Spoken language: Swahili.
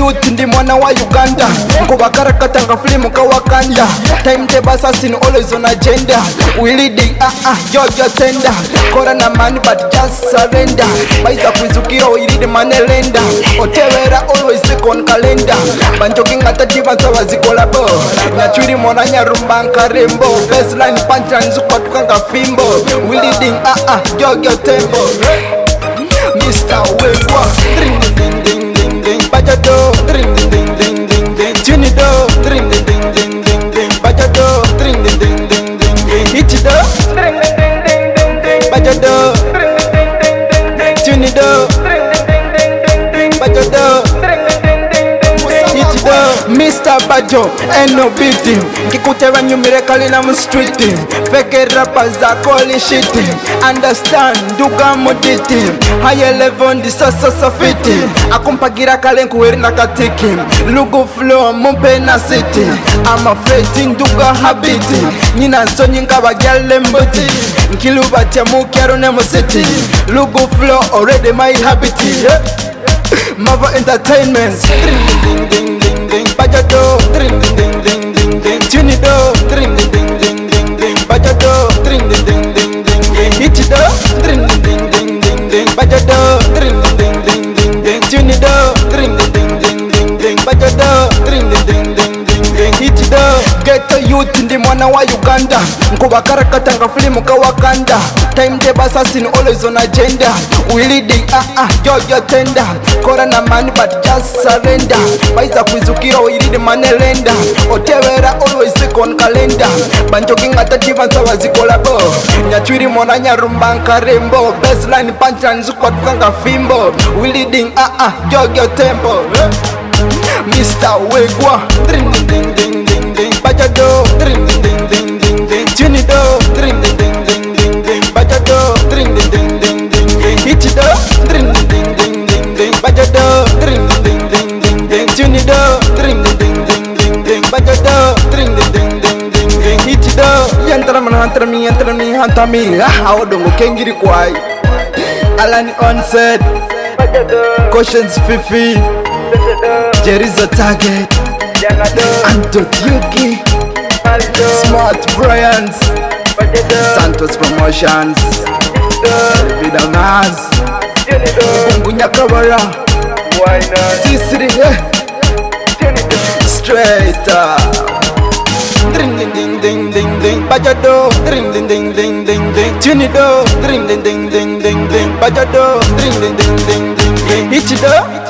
youth ndi mwana wa Uganda. Nkubakarakata nga filimu ka Wakanda. Timetable assassin always on agenda. We leading Georgia tender. Kora na money but just surrender. Baiza kwizukira we lead manelenda. Otewera always stick on calendar. Banjoking atatiba sawa zikola bo. Nyachuri mwana nyarumba nkarembo. Baseline punchline zuko tukanga fimbo. We leading Georgia tembo. Mr. Wegwa. Dring ding ding ding ding. Bajado. Dring ding ding ding ding ding. Junido. Dring ding ding ding ding ding. Bajado. Dring ding ding ding ding ding. Ichido. Dring ding ding ding ding ding. Bajado. Dring ding ding ding ding. Junido. Dring ding ding ding ding. Bajado. Dring ding ding ding ding. Ichido. Mr. Bajo, ain't no beating. Kikutera nyumire kalina mu street. Fake rappers are calling shit. Understand, duga moditi. Higher level ndi sasa safiti. Akumpagira kale nkuweri na katiki. Lugu flow mumpe na city. I'm afraid duga habiti. Nina nso nyinga bagyale mbuti. Nkilu batya mukyaro ne mu city. Lugu flow already my habiti. Mavo entertainment. Ding ding ding ding ding. Bajado. Ding ding ding ding ding ding. Junido. Ding ding ding ding ding ding. Bajado. Ding ding ding ding ding ding. Ichido. Ding ding ding ding ding ding. Bajado. Ding ding ding ding ding. Junido. Ding ding ding ding ding. Bajado. Ding ding ding ding ding. Ichido. Ghetto youth ndi mwana wa Uganda. Nkubakarakata nga filimu ka Wakanda. Timetable assassin always on agenda. We leading Georgia tender. Kora na money but just surrender. Baiza kwizukira we lead manelenda. Otewera always stick on calendar. Banjoking atatiba sawa zikola bo. Nyachuri mwana nyarumba nkarembo. Baseline punchline zuko tukanga fimbo. We leading Georgia tempo. Mr. Wegwa. Ding ding ding ding ding. Bajado. Ding ding ding ding ding. Junido. Ding ding ding ding ding. Bajado. Ding ding ding ding ding. Ichido. Ding ding ding ding ding. Bajado. Ding ding ding ding ding. Junido. Ding ding ding ding ding. Bajado. Ding ding ding ding ding. Ichido. Yantara mi hanta mi. Aodongo kengiri kwai. Alani on set. Cautions Fifi. Jerizo target. Anto Yuki. Smart Bryans. Santos Promotions. Vida Mas. Bungunya Kabara. Sisri. Straight up. Ding ding ding ding ding ding. Bajado. Ding ding ding ding ding ding. Junido. Ding ding ding ding ding ding. Bajado. Ding ding ding ding ding ding. Ichido.